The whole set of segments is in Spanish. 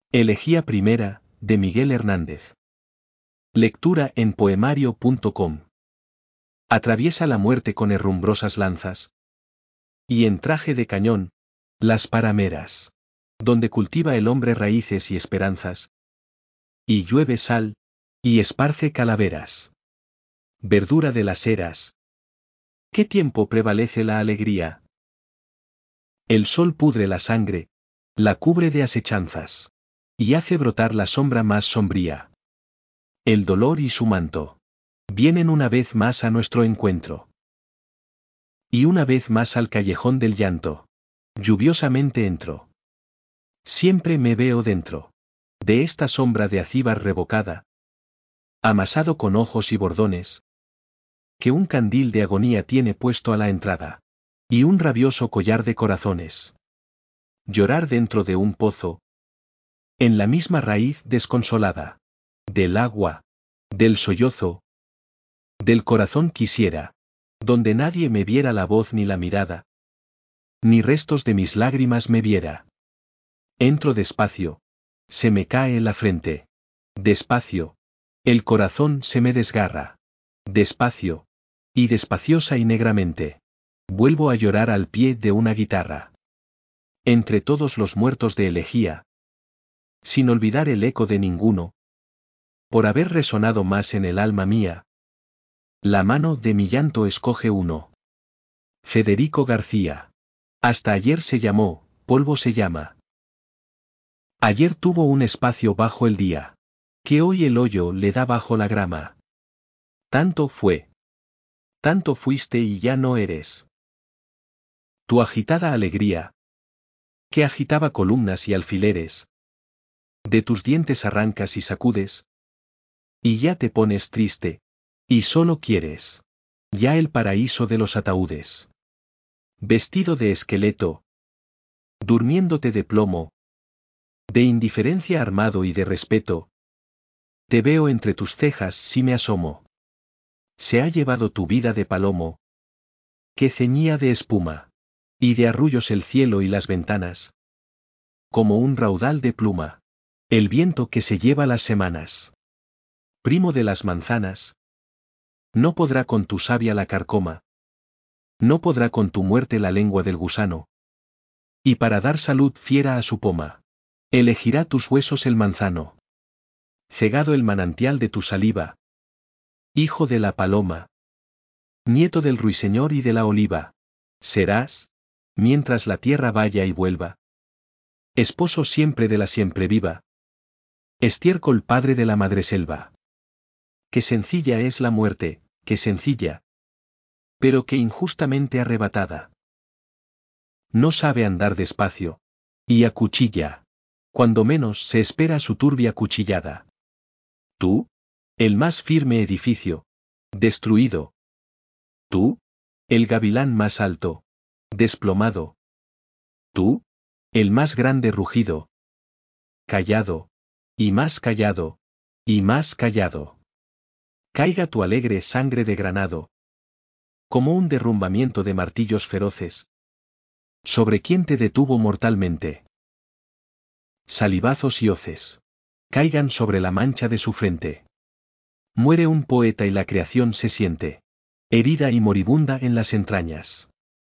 Elegía primera, de Miguel Hernández. Lectura en poemario.com. Atraviesa la muerte con herrumbrosas lanzas. Y en traje de cañón, las parameras, donde cultiva el hombre raíces y esperanzas. Y llueve sal, y esparce calaveras. Verdura de las eras. ¿Qué tiempo prevalece la alegría? El sol pudre la sangre, la cubre de asechanzas. Y hace brotar la sombra más sombría. El dolor y su manto. Vienen una vez más a nuestro encuentro. Y una vez más al callejón del llanto. Lluviosamente entro. Siempre me veo dentro. De esta sombra de acíbar revocada. Amasado con ojos y bordones. Que un candil de agonía tiene puesto a la entrada. Y un rabioso collar de corazones. Llorar dentro de un pozo. En la misma raíz desconsolada. Del agua. Del sollozo. Del corazón quisiera. Donde nadie me viera la voz ni la mirada. Ni restos de mis lágrimas me viera. Entro despacio. Se me cae la frente. Despacio. El corazón se me desgarra. Despacio. Y despaciosa y negramente. Vuelvo a llorar al pie de una guitarra. Entre todos los muertos de elegía. Sin olvidar el eco de ninguno. Por haber resonado más en el alma mía. La mano de mi llanto escoge uno. Federico García. Hasta ayer se llamó, polvo se llama. Ayer tuvo un espacio bajo el día. Que hoy el hoyo le da bajo la grama. Tanto fue. Tanto fuiste y ya no eres. Tu agitada alegría. Que agitaba columnas y alfileres. De tus dientes arrancas y sacudes. Y ya te pones triste. Y solo quieres. Ya el paraíso de los ataúdes. Vestido de esqueleto. Durmiéndote de plomo. De indiferencia armado y de respeto. Te veo entre tus cejas si me asomo. Se ha llevado tu vida de palomo. Que ceñía de espuma. Y de arrullos el cielo y las ventanas. Como un raudal de pluma. El viento que se lleva las semanas. Primo de las manzanas. No podrá con tu savia la carcoma. No podrá con tu muerte la lengua del gusano. Y para dar salud fiera a su poma. Elegirá tus huesos el manzano. Cegado el manantial de tu saliva. Hijo de la paloma. Nieto del ruiseñor y de la oliva. Serás, mientras la tierra vaya y vuelva. Esposo siempre de la siempre viva. Estiércol padre de la madreselva. Qué sencilla es la muerte, qué sencilla. Pero qué injustamente arrebatada. No sabe andar despacio. Y acuchilla. Cuando menos se espera su turbia cuchillada. Tú, el más firme edificio. Destruido. Tú, el gavilán más alto. Desplomado. Tú, el más grande rugido. Callado. Y más callado. Y más callado. Caiga tu alegre sangre de granado. Como un derrumbamiento de martillos feroces. ¿Sobre quién te detuvo mortalmente? Salivazos y hoces. Caigan sobre la mancha de su frente. Muere un poeta y la creación se siente. Herida y moribunda en las entrañas.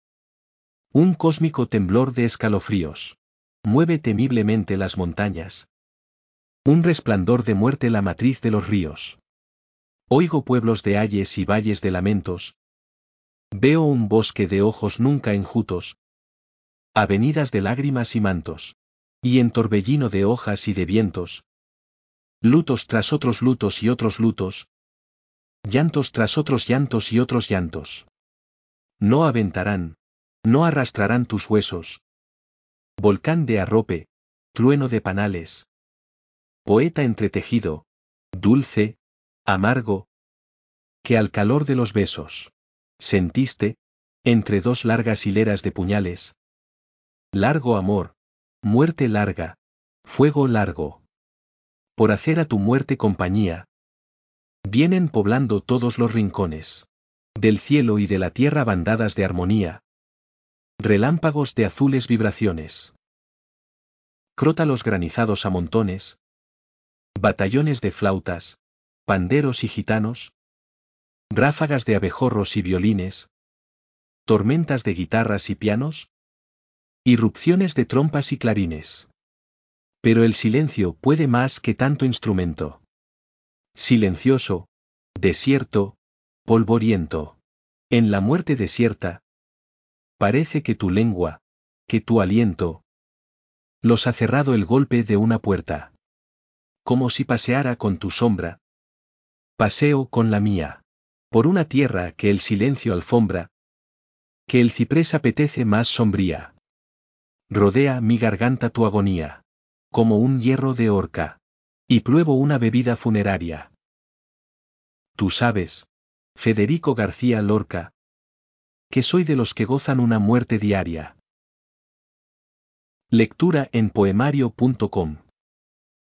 Un cósmico temblor de escalofríos. Mueve temiblemente las montañas. Un resplandor de muerte la matriz de los ríos. Oigo pueblos de ayes y valles de lamentos. Veo un bosque de ojos nunca enjutos. Avenidas de lágrimas y mantos. Y en torbellino de hojas y de vientos. Lutos tras otros lutos y otros lutos. Llantos tras otros llantos y otros llantos. No aventarán. No arrastrarán tus huesos. Volcán de arrope. Trueno de panales. Poeta entretejido. Dulce. Amargo. Que al calor de los besos. Sentiste. Entre dos largas hileras de puñales. Largo amor. Muerte larga. Fuego largo. Por hacer a tu muerte compañía. Vienen poblando todos los rincones. Del cielo y de la tierra bandadas de armonía. Relámpagos de azules vibraciones. crótalos granizados a montones, batallones de flautas, panderos y gitanos, ráfagas de abejorros y violines, tormentas de guitarras y pianos, irrupciones de trompas y clarines. Pero el silencio puede más que tanto instrumento. Silencioso, desierto, polvoriento. En la muerte desierta, parece que tu lengua, que tu aliento, los ha cerrado el golpe de una puerta. Como si paseara con tu sombra. Paseo con la mía. Por una tierra que el silencio alfombra. Que el ciprés apetece más sombría. Rodea mi garganta tu agonía. Como un hierro de horca. Y pruebo una bebida funeraria. Tú sabes, Federico García Lorca, que soy de los que gozan una muerte diaria. Lectura en poemario.com